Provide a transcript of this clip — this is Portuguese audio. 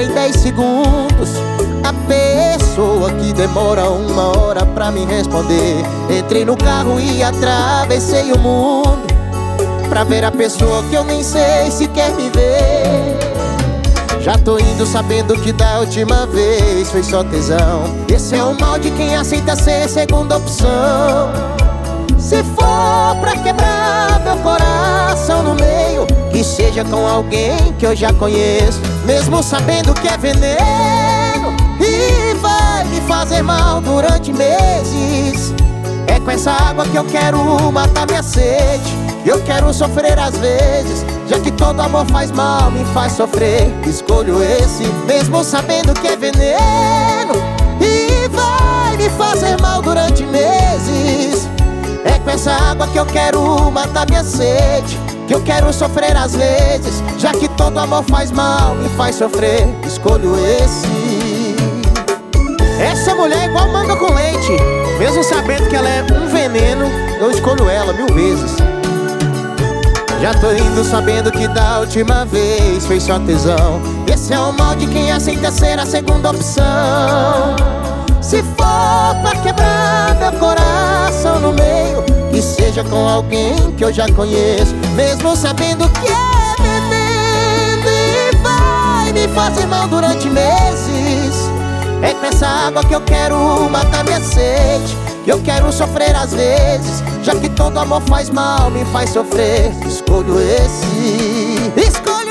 em 10 segundos. A pessoa que demora 1 hora pra me responder. Entrei no carro e atravessei o mundo pra ver a pessoa que eu nem sei se quer me ver. Já tô indo sabendo que da última vez foi só tesão. Esse é o mal de quem aceita ser segunda opção. Se for pra quebrar meu coração no meio, que seja com alguém que eu já conheço, mesmo sabendo que é veneno e vai me fazer mal durante meses. É com essa água que eu quero matar minha sede. Eu quero sofrer às vezes, já que todo amor faz mal, me faz sofrer. Escolho esse, mesmo sabendo que é veneno e vai me fazer mal durante meses. É com essa água que eu quero matar minha sede, que eu quero sofrer às vezes, já que todo amor faz mal, me faz sofrer. Escolho esse. Essa mulher é igual manga com leite. Mesmo sabendo que ela é um veneno, eu escolho ela 1000 vezes. Já tô indo sabendo que da última vez foi só tesão. Esse é o mal de quem aceita ser a segunda opção. Se for pra quebrar meu coração no meio, que seja com alguém que eu já conheço, mesmo sabendo que é veneno e vai me fazer mal durante meses. É com essa água que eu quero matar minha sede, que eu quero sofrer às vezes, já que todo amor faz mal, me faz sofrer. Escolho esse. Escolho